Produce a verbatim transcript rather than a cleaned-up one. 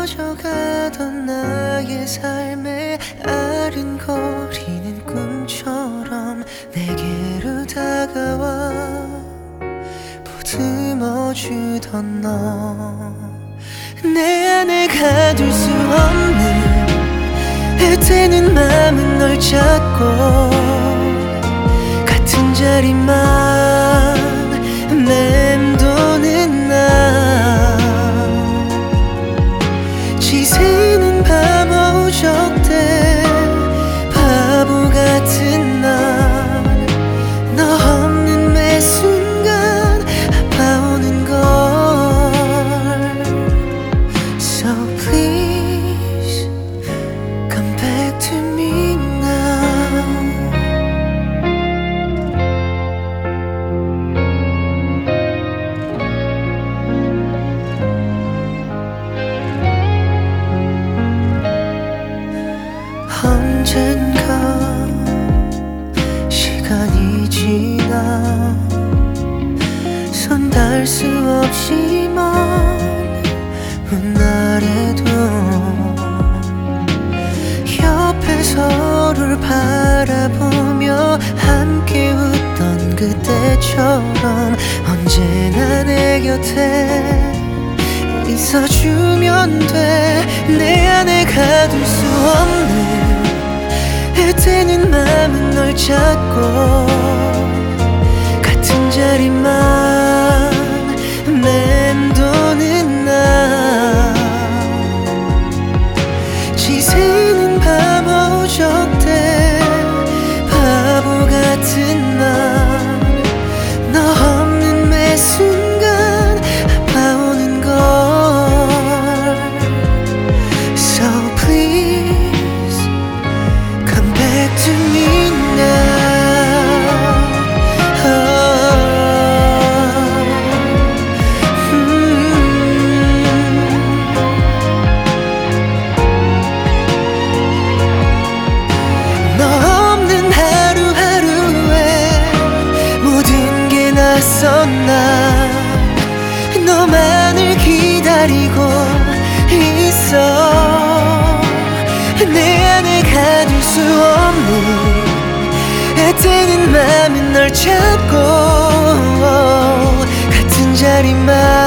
퍼져가던 나의 삶에 아른거리는 꿈처럼 내게로 다가와 보듬어주던 너, 내 안에 가둘 수 없는 애태는 맘은 널 찾고 같은 자리만 맴도는 나, 지새는 밤 오적 때 바보 같은 난 너 없는 매 순간 아파오는 걸. So please come back to me now. 언젠가 시간이 지나 손 닿을 수 없이 먼 훗날에도 옆에 서로를 바라보며 함께 웃던 그때처럼 언제나 내 곁에 있어주면 돼. 내 안에 가둘 수 없는 애태는 맘은 널 찾고 같은 자리만 맴도는 나, 지새는 밤 오적 때 바보 같은 난 너 없는 매 순간 아파오는 걸. So please come back to me now. Oh, mm. 너 없는 하루하루에 모든 게 낯선 난 너만을 기다리고 있어. 내 안에 가둘 수 없는 애태는 맘은 널 찾고 같은 자리만